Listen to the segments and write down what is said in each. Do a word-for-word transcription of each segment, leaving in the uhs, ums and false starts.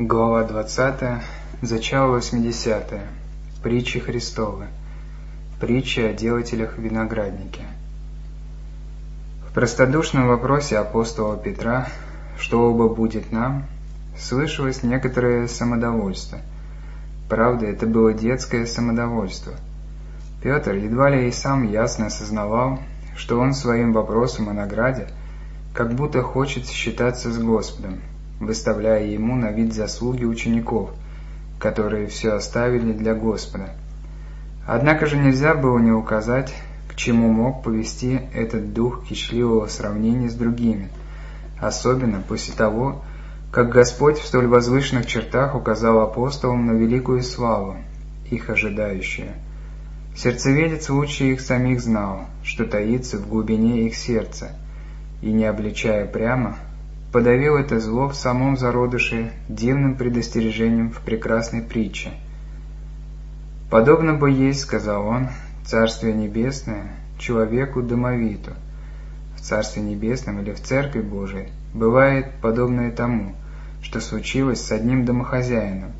Глава двадцатая. Зачало восьмидесятое. Притчи Христовы. Притчи о делателях винограднике. В простодушном вопросе апостола Петра, что оба будет нам, слышалось некоторое самодовольство. Правда, это было детское самодовольство. Петр едва ли и сам ясно осознавал, что он своим вопросом о награде как будто хочет считаться с Господом, выставляя ему на вид заслуги учеников, которые все оставили для Господа. Однако же нельзя было не указать, к чему мог повести этот дух кичливого сравнения с другими, особенно после того, как Господь в столь возвышенных чертах указал апостолам на великую славу, их ожидающую. Сердцеведец лучше их самих знал, что таится в глубине их сердца, и, не обличая прямо, подавил это зло в самом зародыше дивным предостережением в прекрасной притче. «Подобно бы есть, — сказал он, — Царствие Небесное человеку домовиту. В Царстве Небесном или в Церкви Божией бывает подобное тому, что случилось с одним домохозяином.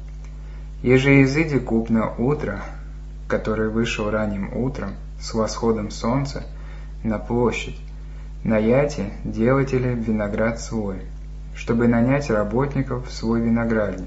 Еже изыди купно утро, который вышел ранним утром с восходом солнца на площадь, наяти делатели виноград свой, чтобы нанять работников в свой виноградник.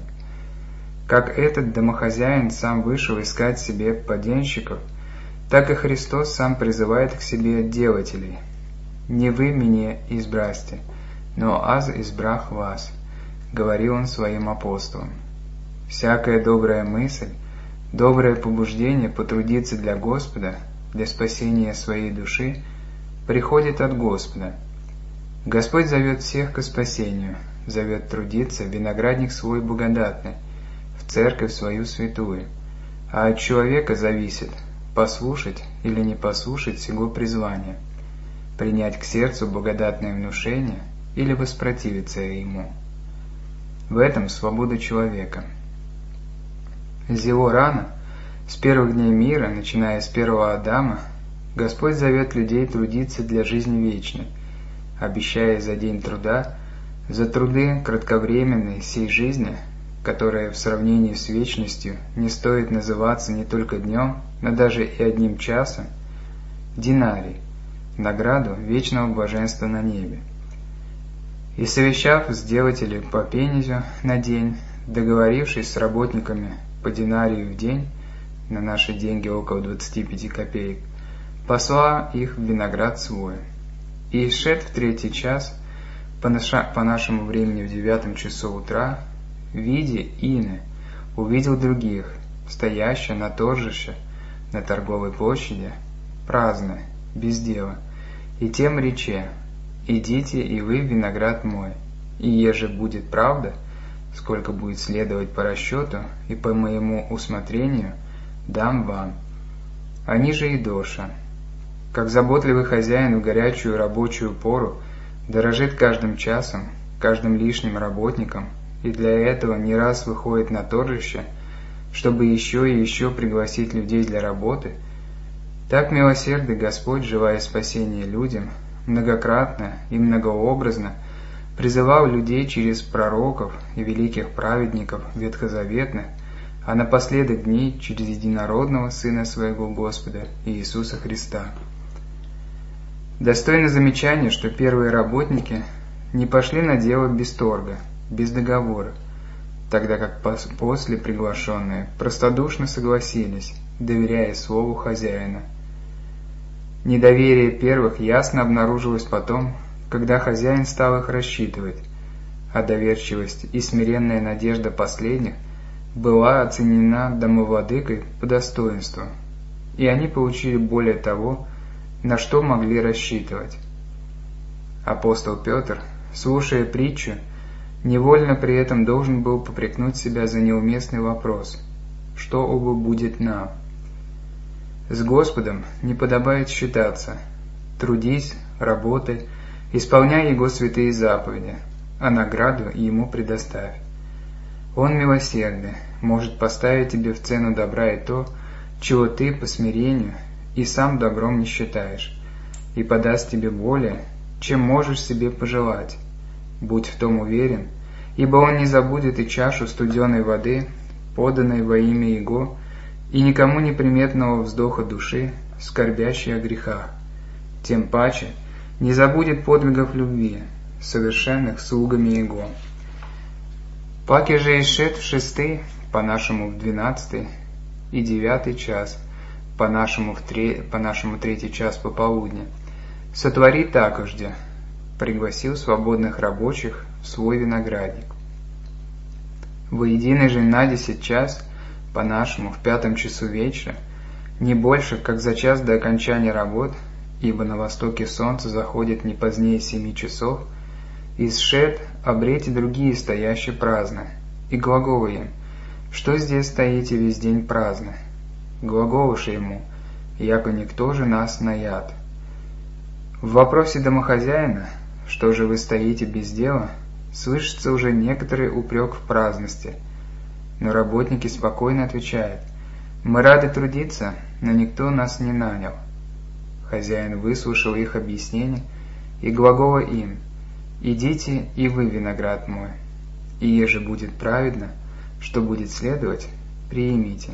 Как этот домохозяин сам вышел искать себе поденщиков, так и Христос сам призывает к себе делателей. Не вы меня избрасте, но аз избрах вас, говорил он своим апостолам. Всякая добрая мысль, доброе побуждение потрудиться для Господа, для спасения своей души, приходит от Господа. Господь зовет всех к спасению, зовет трудиться в виноградник свой благодатный, в церковь свою святую, а от человека зависит послушать или не послушать сего призвания, принять к сердцу благодатное внушение или воспротивиться ему. В этом свобода человека. Зело рано, с первых дней мира, начиная с первого Адама, Господь зовет людей трудиться для жизни вечной, обещая за день труда, за труды кратковременной сей жизни, которая в сравнении с вечностью не стоит называться не только днем, но даже и одним часом, динарий, награду вечного блаженства на небе. И совещав с делателем по пенезю на день, договорившись с работниками по динарию в день, на наши деньги около двадцати пяти копеек, посла их в виноград свой. И шед в третий час, по, наша, по нашему времени в девятом часу утра, видя ины, увидел других, стоящих на торжище, на торговой площади, праздно, без дела, и тем рече: идите и вы в виноград мой, и еже будет правда, сколько будет следовать по расчету и по моему усмотрению, дам вам. Они же и доша. Как заботливый хозяин в горячую рабочую пору дорожит каждым часом, каждым лишним работником, и для этого не раз выходит на торжище, чтобы еще и еще пригласить людей для работы, так милосердный Господь, желая спасения людям, многократно и многообразно призывал людей через пророков и великих праведников ветхозаветных, а напоследок дней через единородного Сына Своего Господа Иисуса Христа. Достойно замечания, что первые работники не пошли на дело без торга, без договора, тогда как после приглашенные простодушно согласились, доверяя слову хозяина. Недоверие первых ясно обнаружилось потом, когда хозяин стал их рассчитывать, а доверчивость и смиренная надежда последних была оценена домовладыкой по достоинству, и они получили более того, на что могли рассчитывать. Апостол Петр, слушая притчу, невольно при этом должен был попрекнуть себя за неуместный вопрос: что оба будет нам? С Господом не подобает считаться: трудись, работай, исполняй Его святые заповеди, а награду Ему предоставь. Он милосердный, может поставить тебе в цену добра и то, чего ты по смирению и сам добром не считаешь, и подаст тебе более, чем можешь себе пожелать. Будь в том уверен, ибо он не забудет и чашу студеной воды, поданной во имя Его, и никому неприметного вздоха души, скорбящей о грехах. Тем паче не забудет подвигов любви, совершенных слугами Его. Паки же ишед в шестый, по-нашему в двенадцатый, и девятый час, по-нашему в тре... по-нашему третий час пополудня, сотвори такожде, пригласил свободных рабочих в свой виноградник. Воединый же на десять час, по-нашему в пятом часу вечера, не больше, как за час до окончания работ, ибо на востоке солнце заходит не позднее семи часов, исшед обрете другие стоящие праздно, и глаголуем, что здесь стоите весь день праздно. Глаголуша ему, яко никто же нас наяд. В вопросе домохозяина, что же вы стоите без дела, слышится уже некоторый упрек в праздности, но работники спокойно отвечают: мы рады трудиться, но никто нас не нанял. Хозяин выслушал их объяснение и глагола им: идите и вы виноград мой, и еже будет праведно, что будет следовать, приимите.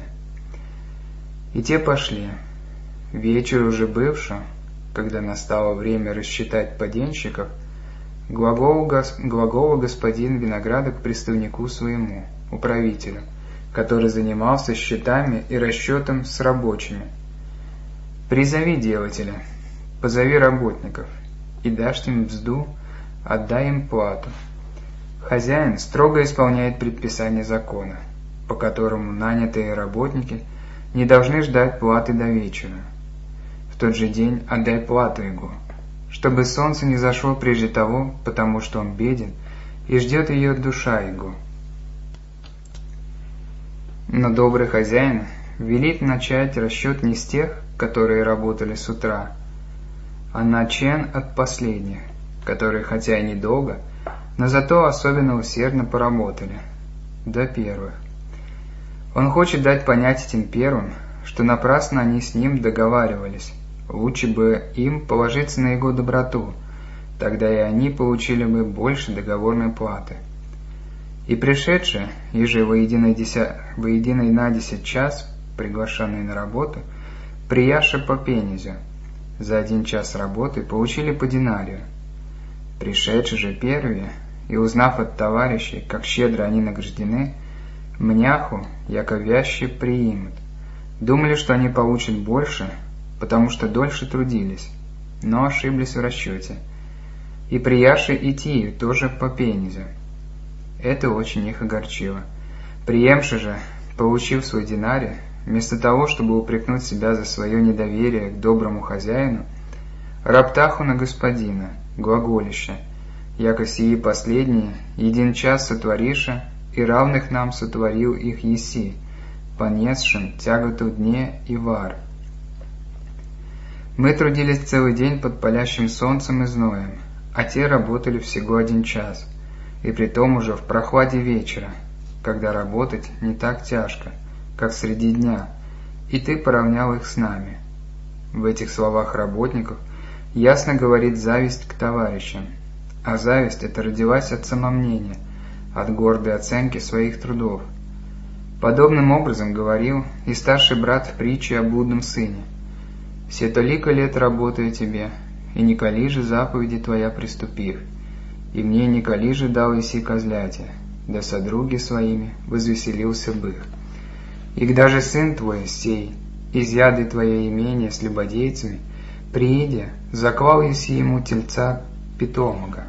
И те пошли. Вечер уже бывший, когда настало время рассчитать поденщиков, глагол, гос, глагола господин винограда к приставнику своему, управителю, который занимался счетами и расчетом с рабочими: призови делателя, позови работников, и дашь им взду, отдай им плату. Хозяин строго исполняет предписание закона, по которому нанятые работники не должны ждать платы до вечера. В тот же день отдай плату его, чтобы солнце не зашло прежде того, потому что он беден, и ждет ее душа его. Но добрый хозяин велит начать расчет не с тех, которые работали с утра, а начен от последних, которые хотя и недолго, но зато особенно усердно поработали, до первых. Он хочет дать понять этим первым, что напрасно они с ним договаривались, лучше бы им положиться на его доброту, тогда и они получили бы больше договорной платы. И пришедшие, еже воединой, деся... воединой на десять час, приглашенные на работу, прияше по пенезю, за один час работы получили по динарию. Пришедшие же первые, и узнав от товарищей, как щедро они награждены, мняху, яко вяще приимут. Думали, что они получат больше, потому что дольше трудились, но ошиблись в расчете. И прияше и тию тоже по пенезю. Это очень их огорчило. Приемши же, получив свой динарий, вместо того, чтобы упрекнуть себя за свое недоверие к доброму хозяину, роптаху на господина, глаголище, яко сии последние един час сотвориша, и равных нам сотворил их еси, понесшим тяготу дне и вар. Мы трудились целый день под палящим солнцем и зноем, а те работали всего один час, и притом уже в прохладе вечера, когда работать не так тяжко, как среди дня, и ты поравнял их с нами. В этих словах работников ясно говорит зависть к товарищам, а зависть эта родилась от самомнения, от гордой оценки своих трудов. Подобным образом говорил и старший брат в притче о блудном сыне: «Все толико лет работаю тебе, и николи же заповеди твоя приступив, и мне николи же дал иси козляти, да содруги своими возвеселился бы. И когда же сын твой сей, изъяды твое имение с любодейцами, приидя, заклал еси ему тельца питомого».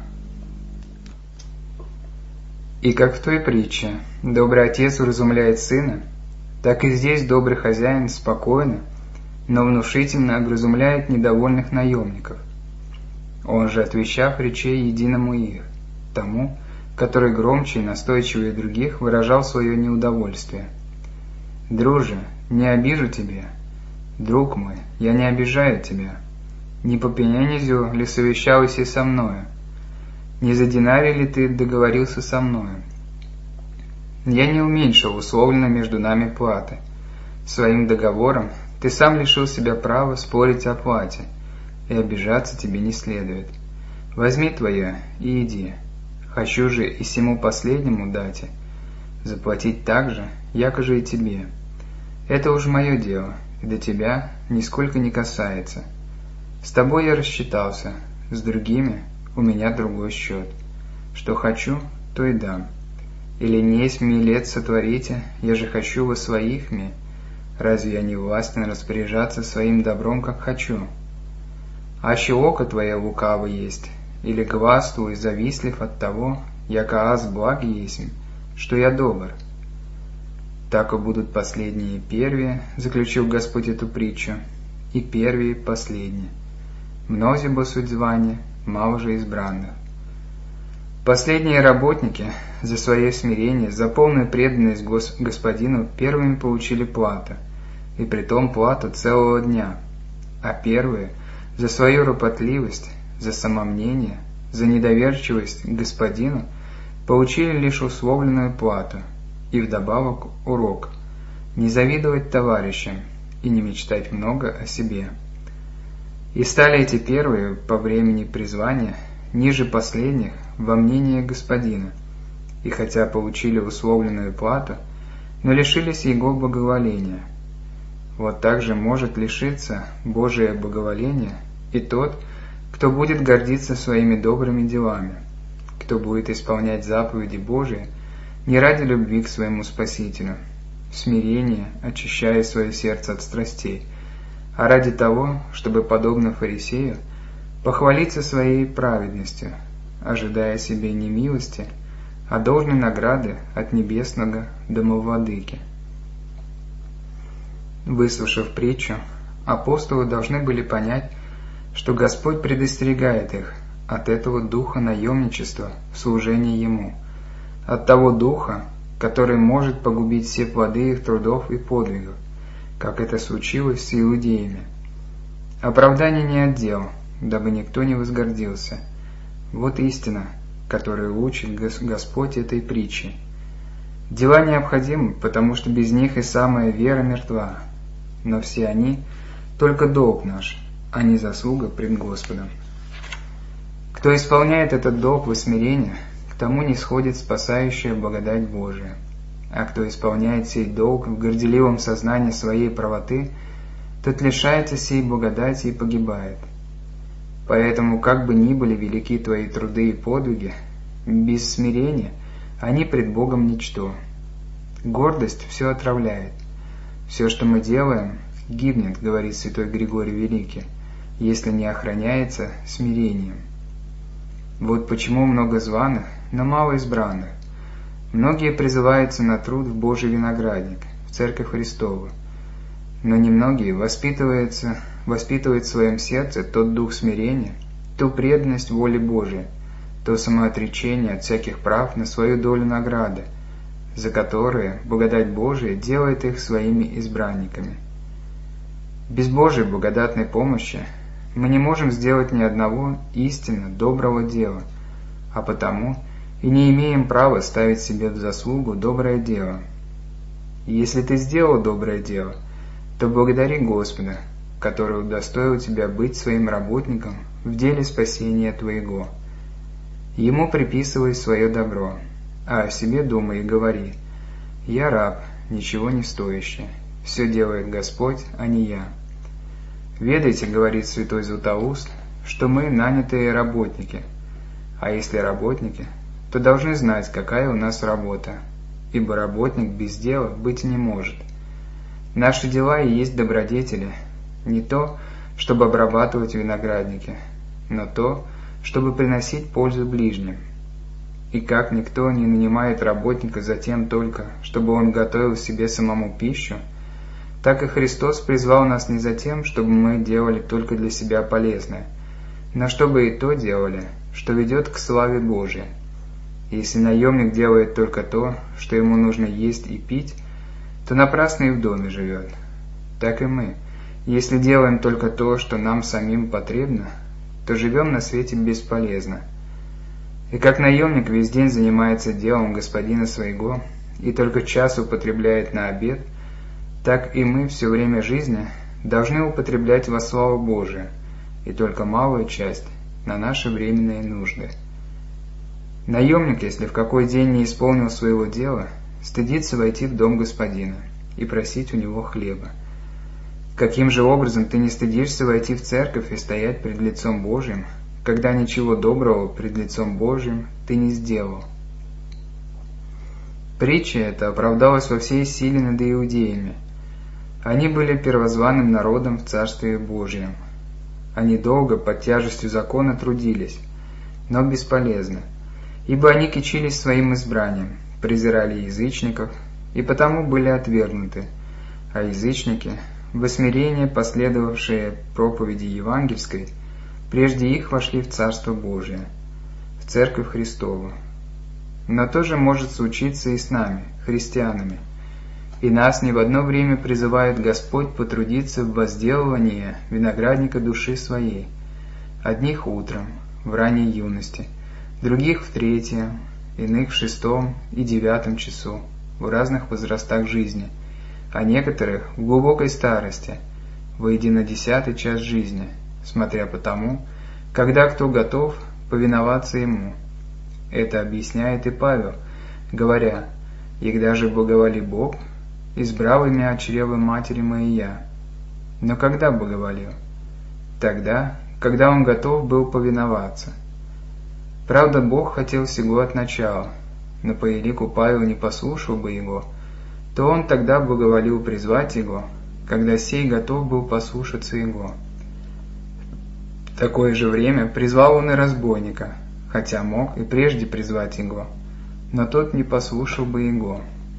И как в той притче добрый отец уразумляет сына, так и здесь добрый хозяин спокойно, но внушительно образумляет недовольных наемников. Он же, отвечав речей единому их, тому, который громче и настойчивее других выражал свое неудовольствие: «Друже, не обижу тебя. Друг мой, я не обижаю тебя. Не по пененезю ли совещался со мною? Не за динарий ли ты договорился со мною? Я не уменьшил условлено между нами платы. Своим договором ты сам лишил себя права спорить о плате, и обижаться тебе не следует. Возьми твое и иди. Хочу же и сему последнему дате заплатить так же, якоже и тебе. Это уж мое дело, и до тебя нисколько не касается. С тобой я рассчитался, с другими у меня другой счет. Что хочу, то и дам. Или несть мне лет сотворите, я же хочу во своих ми. Разве я не властен распоряжаться своим добром, как хочу? Аще око твое лукаво есть, или глаз твой завистлив от того, яко аз благ есмь, что я добр. Так и будут последние первые, заключил Господь эту притчу, и первые последние. Мнози бо суть звания, мало же избранных. Последние работники за свое смирение, за полную преданность Гос- Господину первыми получили плату, и притом плату целого дня, а первые за свою ропотливость, за самомнение, за недоверчивость к Господину получили лишь условленную плату и вдобавок урок не завидовать товарищам и не мечтать много о себе. И стали эти первые по времени призвания ниже последних во мнении Господина, и хотя получили условленную плату, но лишились Его благоволения. Вот так же может лишиться Божие благоволения и тот, кто будет гордиться своими добрыми делами, кто будет исполнять заповеди Божии не ради любви к своему Спасителю, смирения, очищая свое сердце от страстей, а ради того, чтобы, подобно фарисею, похвалиться своей праведностью, ожидая себе не милости, а должной награды от небесного домовладыки. Выслушав притчу, апостолы должны были понять, что Господь предостерегает их от этого духа наемничества в служении Ему, от того духа, который может погубить все плоды их трудов и подвигов, как это случилось с иудеями. Оправдание не от дел, дабы никто не возгордился. Вот истина, которую учит Господь этой притчей. Дела необходимы, потому что без них и самая вера мертва, но все они – только долг наш, а не заслуга пред Господом. Кто исполняет этот долг во смирении, к тому не сходит спасающая благодать Божия. А кто исполняет сей долг в горделивом сознании своей правоты, тот лишается сей благодати и погибает. Поэтому, как бы ни были велики твои труды и подвиги, без смирения они пред Богом ничто. Гордость все отравляет. Все, что мы делаем, гибнет, говорит святой Григорий Великий, если не охраняется смирением. Вот почему много званых, но мало избранных. Многие призываются на труд в Божий виноградник, в Церковь Христову, но немногие воспитываются, воспитывают в своем сердце тот дух смирения, ту преданность воле Божией, то самоотречение от всяких прав на свою долю награды, за которые благодать Божия делает их своими избранниками. Без Божией благодатной помощи мы не можем сделать ни одного истинно доброго дела, а потому и не имеем права ставить себе в заслугу доброе дело. И если ты сделал доброе дело, то благодари Господа, который удостоил тебя быть своим работником в деле спасения твоего. Ему приписывай свое добро, а о себе думай и говори: «Я раб, ничего не стоящий, все делает Господь, а не я». Ведайте, говорит святой Златоуст, что мы нанятые работники, а если работники, то должны знать, какая у нас работа, ибо работник без дела быть не может. Наши дела и есть добродетели, не то, чтобы обрабатывать виноградники, но то, чтобы приносить пользу ближним. И как никто не нанимает работника затем только, чтобы он готовил себе самому пищу, так и Христос призвал нас не за тем, чтобы мы делали только для себя полезное, но чтобы и то делали, что ведет к славе Божией. Если наемник делает только то, что ему нужно есть и пить, то напрасно и в доме живет. Так и мы, если делаем только то, что нам самим потребно, то живем на свете бесполезно. И как наемник весь день занимается делом господина своего и только час употребляет на обед, так и мы все время жизни должны употреблять во славу Божию, и только малую часть на наши временные нужды. Наемник, если в какой день не исполнил своего дела, стыдится войти в дом господина и просить у него хлеба. Каким же образом ты не стыдишься войти в церковь и стоять пред лицом Божьим, когда ничего доброго пред лицом Божьим ты не сделал? Притча эта оправдалась во всей силе над иудеями. Они были первозванным народом в Царстве Божьем. Они долго под тяжестью закона трудились, но бесполезно, ибо они кичились своим избранием, презирали язычников и потому были отвергнуты, а язычники, в смирение последовавшие проповеди евангельской, прежде их вошли в Царство Божие, в Церковь Христову. Но то же может случиться и с нами, христианами, и нас не в одно время призывает Господь потрудиться в возделывании виноградника души своей, одних утром, в ранней юности, других в третьем, иных в шестом и девятом часу, в разных возрастах жизни, а некоторых в глубокой старости, выйдя на десятый час жизни, смотря по тому, когда кто готов повиноваться Ему. Это объясняет и Павел, говоря: «Егда же благоволи Бог, избрал имя от чрева матери моей я». Но когда благоволил? Тогда, когда он готов был повиноваться. Правда, Бог хотел сего от начала, но по елику Павел не послушал бы его, то он тогда благоволил призвать его, когда сей готов был послушаться его. В такое же время призвал он и разбойника, хотя мог и прежде призвать его, но тот не послушал бы его.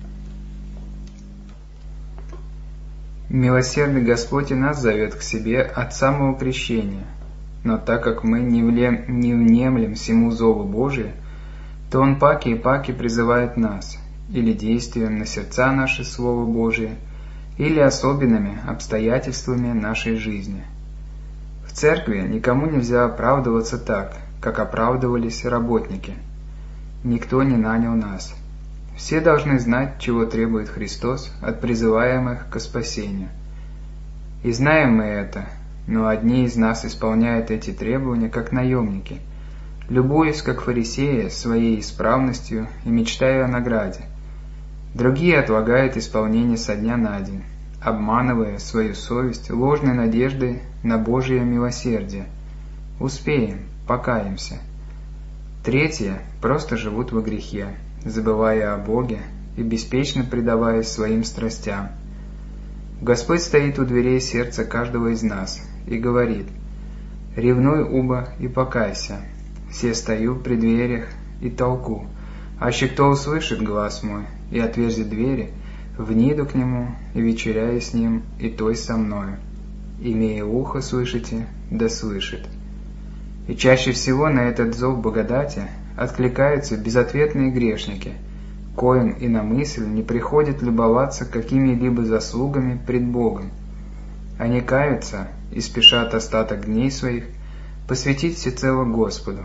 Милосердный Господь и нас зовет к себе от самого крещения, но так как мы не внемлем всему зову Божию, то Он паки и паки призывает нас, или действием на сердца наши Слово Божие, или особенными обстоятельствами нашей жизни. В церкви никому нельзя оправдываться так, как оправдывались работники. Никто не нанял нас. Все должны знать, чего требует Христос от призываемых к спасению. И знаем мы это, но одни из нас исполняют эти требования как наемники, любуясь, как фарисеи, своей исправностью и мечтая о награде. Другие отлагают исполнение со дня на день, обманывая свою совесть ложной надеждой на Божие милосердие. Успеем, покаемся. Третьи просто живут во грехе, забывая о Боге и беспечно предаваясь своим страстям. Господь стоит у дверей сердца каждого из нас и говорит: «Ревнуй, уба, и покайся. Все стою при дверях и толку, аще кто услышит глас мой и отверзит двери, вниду к нему и вечеряю с ним, и той со мною. Имея ухо слышите, да слышит». И чаще всего на этот зов благодати откликаются безответные грешники, коим и на мысль не приходит любоваться какими-либо заслугами пред Богом. Они каются и спешат остаток дней своих посвятить всецело Господу.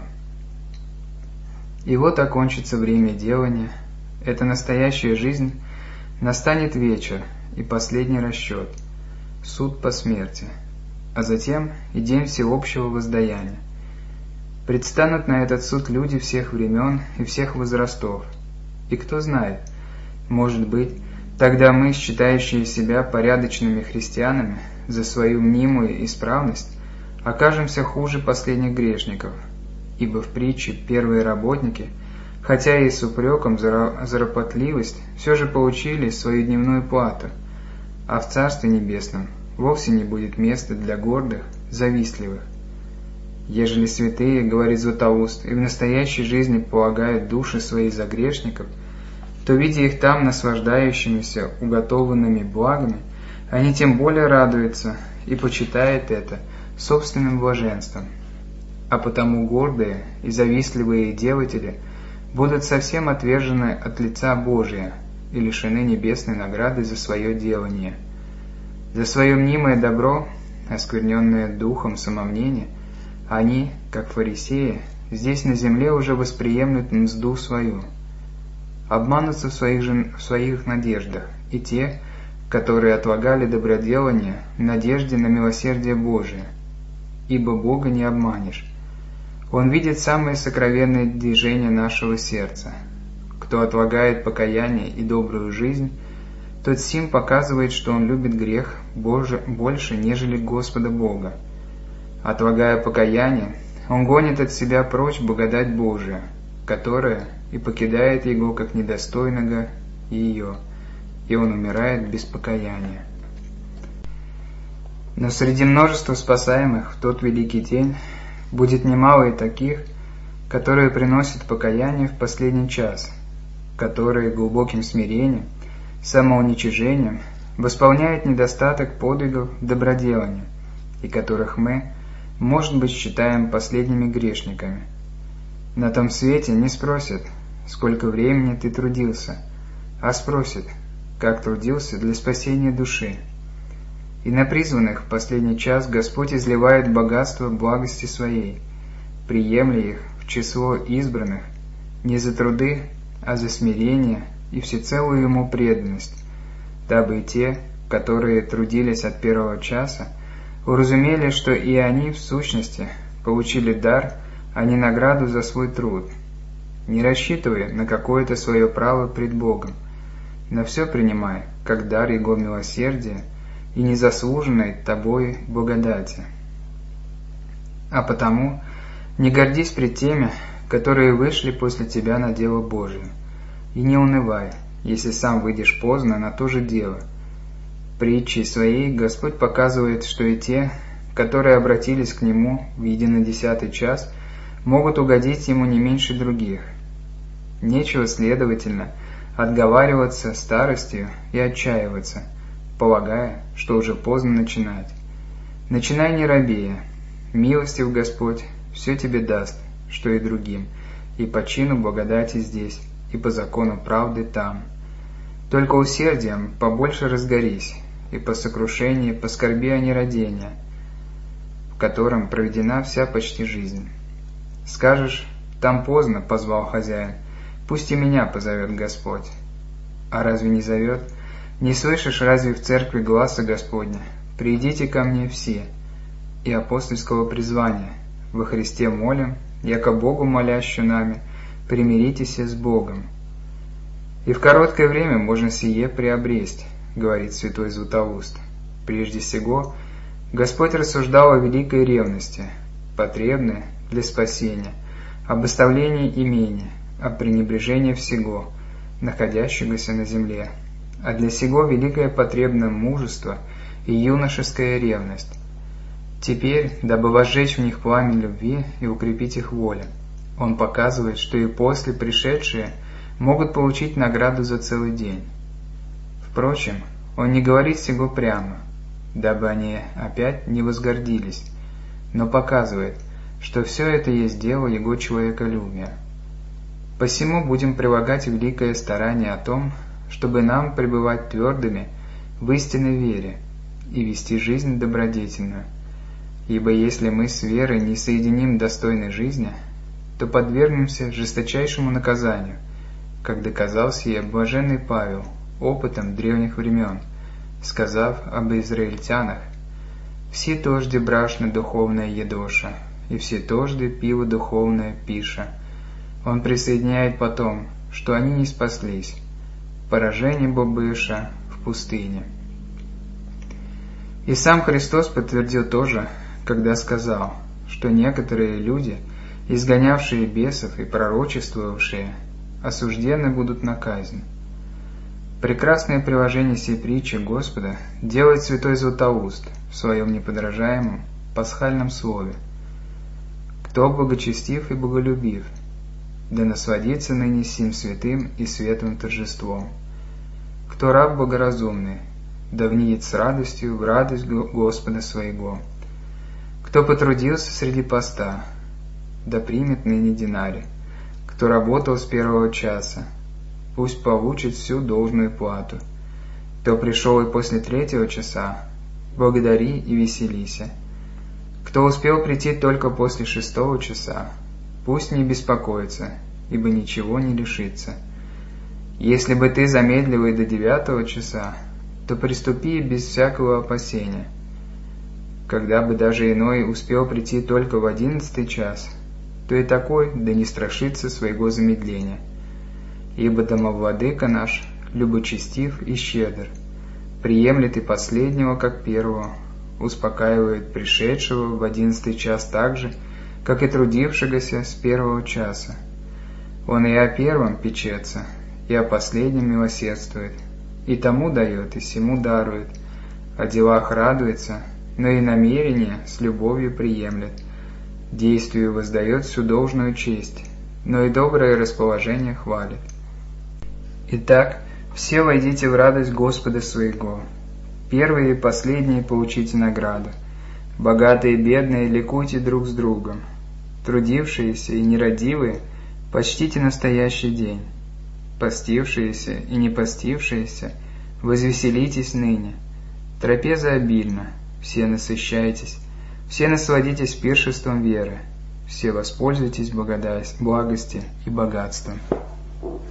И вот окончится время делания, это настоящая жизнь, настанет вечер и последний расчет, суд по смерти, а затем и день всеобщего воздаяния. Предстанут на этот суд люди всех времен и всех возрастов. И кто знает, может быть, тогда мы, считающие себя порядочными христианами, за свою мнимую исправность, окажемся хуже последних грешников, ибо в притче первые работники, хотя и с упреком за ропотливость, все же получили свою дневную плату, а в Царстве Небесном вовсе не будет места для гордых, завистливых. Ежели святые, говорит Златоуст, и в настоящей жизни полагают души свои за грешников, то, видя их там наслаждающимися уготованными благами, они тем более радуются и почитают это собственным блаженством. А потому гордые и завистливые делатели будут совсем отвержены от лица Божия и лишены небесной награды за свое делание. За свое мнимое добро, оскверненное духом самомнения, они, как фарисеи, здесь на земле уже восприемлют мзду свою. Обманутся в своих, же, в своих надеждах и те, которые отлагали доброделание в надежде на милосердие Божие, ибо Бога не обманешь. Он видит самые сокровенные движения нашего сердца. Кто отлагает покаяние и добрую жизнь, тот сим показывает, что он любит грех больше, нежели Господа Бога. Отлагая покаяние, он гонит от себя прочь благодать Божия, которая и покидает его как недостойного ее, и он умирает без покаяния. Но среди множества спасаемых в тот великий день будет немало и таких, которые приносят покаяние в последний час, которые глубоким смирением, самоуничижением восполняют недостаток подвигов доброделания, и которых мы, может быть, считаем последними грешниками. На том свете не спросят, сколько времени ты трудился, а спросят, как трудился для спасения души. И на призванных в последний час Господь изливает богатство благости Своей, приемля их в число избранных не за труды, а за смирение и всецелую Ему преданность, дабы и те, которые трудились от первого часа, уразумели, что и они в сущности получили дар, а не награду за свой труд, не рассчитывая на какое-то свое право пред Богом, но все принимай, как дар Его милосердия и незаслуженной тобой благодати. А потому не гордись пред теми, которые вышли после тебя на дело Божие, и не унывай, если сам выйдешь поздно на то же дело. Притчей своей Господь показывает, что и те, которые обратились к Нему в единодесятый час, могут угодить Ему не меньше других. Нечего, следовательно, отговариваться старостью и отчаиваться, полагая, что уже поздно начинать. Начинай не робея, милостив Господь все тебе даст, что и другим, и по чину благодати здесь, и по закону правды там. Только усердием побольше разгорись, и по сокрушении поскорби о нерадении, в котором проведена вся почти жизнь. Скажешь, там поздно позвал хозяин, пусть и меня позовет Господь. А разве не зовет? Не слышишь разве в церкви гласа Господня? Придите ко мне все, и апостольского призвания, во Христе молим, яко Богу молящую нами, примиритесь с Богом. И в короткое время можно сие приобресть, говорит святой Златоуст. Прежде сего, Господь рассуждал о великой ревности, потребной для спасения, об оставлении имения, о пренебрежении всего, находящегося на земле, а для сего великое потребно мужество и юношеская ревность. Теперь, дабы возжечь в них пламя любви и укрепить их волю, Он показывает, что и после пришедшие могут получить награду за целый день. Впрочем, Он не говорит сего прямо, дабы они опять не возгордились, но показывает, что все это есть дело Его человеколюбия. Посему будем прилагать великое старание о том, чтобы нам пребывать твердыми в истинной вере и вести жизнь добродетельную. Ибо если мы с верой не соединим достойной жизни, то подвергнемся жесточайшему наказанию, как доказал сие блаженный Павел опытом древних времен, сказав об израильтянах: «Все тожде брашно духовное едоша, и все тожде пиво духовное пиша». Он присоединяет потом, что они не спаслись, поражение бобыша в пустыне. И сам Христос подтвердил то же, когда сказал, что некоторые люди, изгонявшие бесов и пророчествовавшие, осуждены будут на казнь. Прекрасное приложение сей притчи Господа делает святой Златоуст в своем неподражаемом пасхальном слове: «Кто благочестив и боголюбив, да насладится ныне сим святым и светлым торжеством. Кто раб богоразумный, да внидит с радостью в радость Господа своего. Кто потрудился среди поста, да примет ныне динарий. Кто работал с первого часа, пусть получит всю должную плату. Кто пришел и после третьего часа, благодари и веселися. Кто успел прийти только после шестого часа, пусть не беспокоится, ибо ничего не лишится. Если бы ты замедлил и до девятого часа, то приступи без всякого опасения. Когда бы даже иной успел прийти только в одиннадцатый час, то и такой да не страшится своего замедления. Ибо домовладыка наш любочестив и щедр, приемлет и последнего, как первого, успокаивает пришедшего в одиннадцатый час так же, как и трудившегося с первого часа. Он и о первом печется, и о последнем милосердствует, и тому дает, и сему дарует, о делах радуется, но и намерение с любовью приемлет, действию воздает всю должную честь, но и доброе расположение хвалит. Итак, все войдите в радость Господа своего. Первые и последние получите награду. Богатые и бедные ликуйте друг с другом. Трудившиеся и нерадивые почтите настоящий день. Постившиеся и не постившиеся возвеселитесь ныне. Трапеза обильна, все насыщайтесь, все насладитесь пиршеством веры, все воспользуйтесь благодать, благости и богатством.